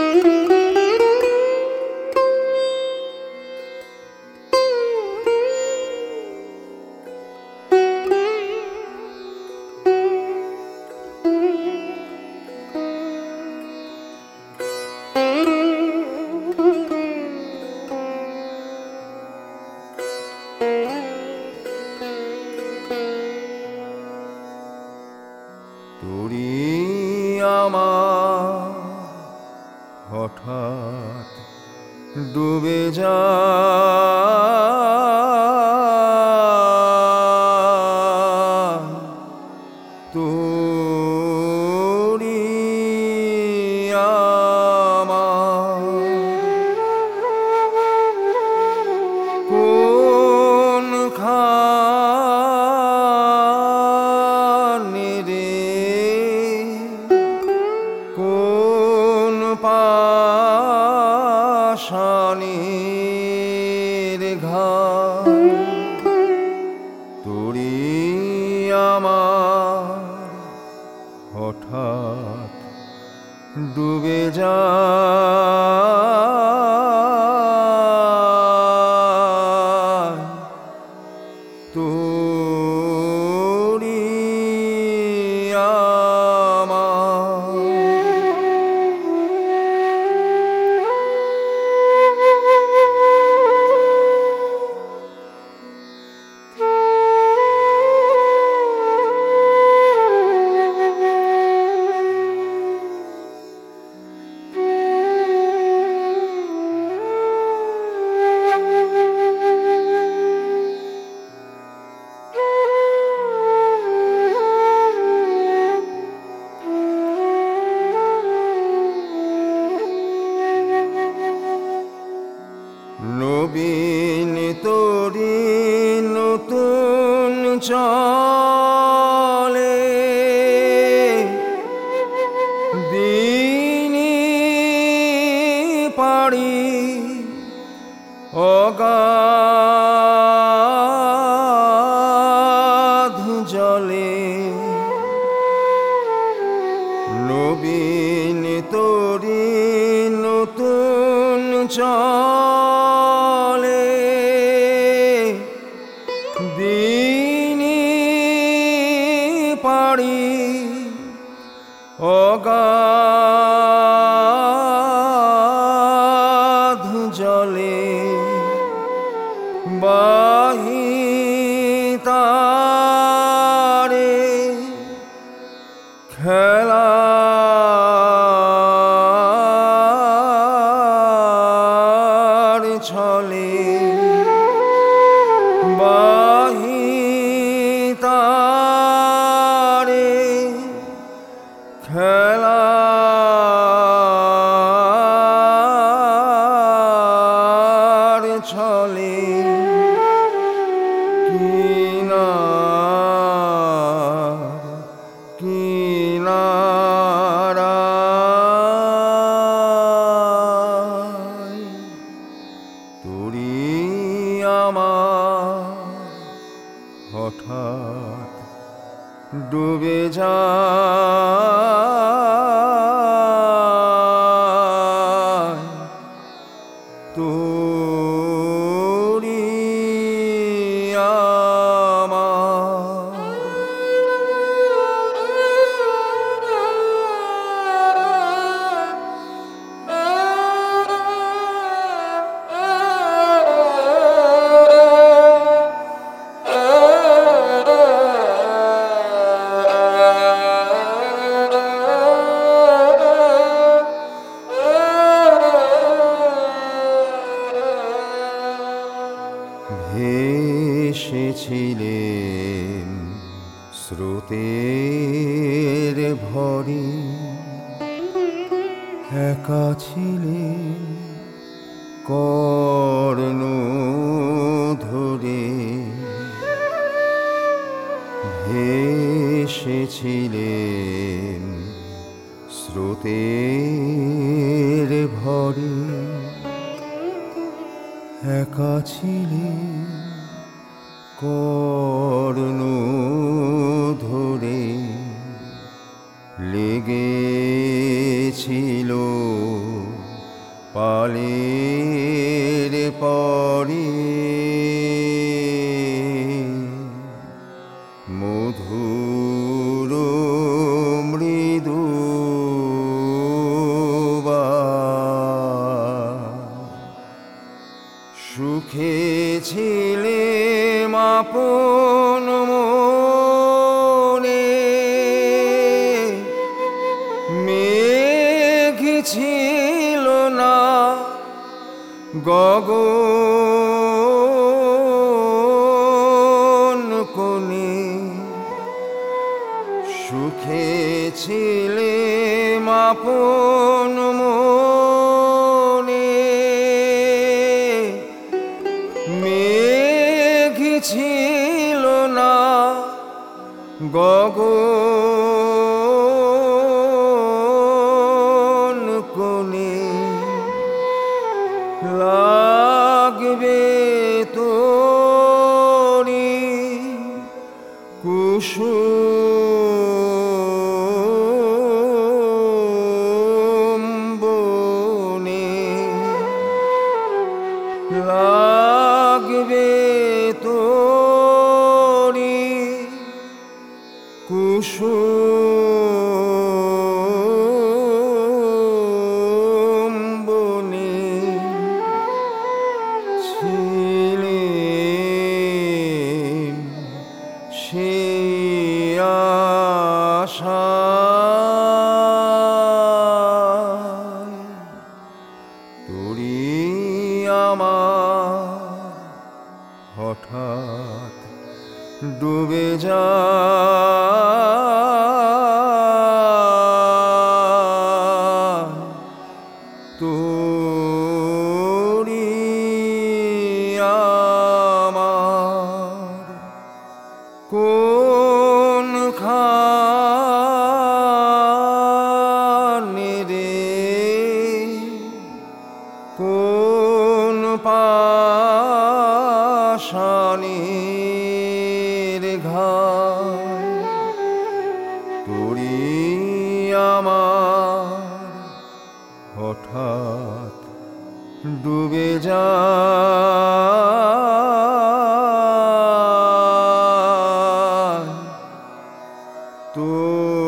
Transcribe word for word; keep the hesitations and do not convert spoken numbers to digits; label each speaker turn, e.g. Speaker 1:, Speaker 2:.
Speaker 1: তোরি আমার হঠাৎ ডুবে যা তোরি আমার কোন খানি রে কোন পাশানির ঘাট তোরি আমার হঠাৎ ডুবে যা তোরি নবীন তোরি নতুন চলে দিনি পাড়ি অগাধ জলে নবীন তোরি নতুন চলে দিনি পাড়ি অগাধ জলে বাহিতারে খেলা ছলে বাহিতারে খেলার ছলে কিনার কিনারা তোরি আমার হঠাৎ ডুবে যা তোরি ভেসেছিলেন স্রোতের ভরে একা ছিলেন কর্ণ ধরে ভেসেছিলেন স্রোতের ভরে একা ছিলেন কর্ণ ধরে লেগেছিল পালের পরে মধুর মৃদু সুখে ছিলেম আপন মনে মেঘ ছিল না গগন কোণে সুখে ছিলেম আপন মনে মেঘ ছিল না গগন কোণে লাগবে তোরি কুসুম বনে লাগবে তোরি কুসুম বনে ছিলেম সেই আশায় তোরি আমার হঠাৎ ডুবে যায় তোরি আমার কোন খানে রে কোন পাষাণের ঘায় তোরি আমার হঠাৎ ডুবে যায় তো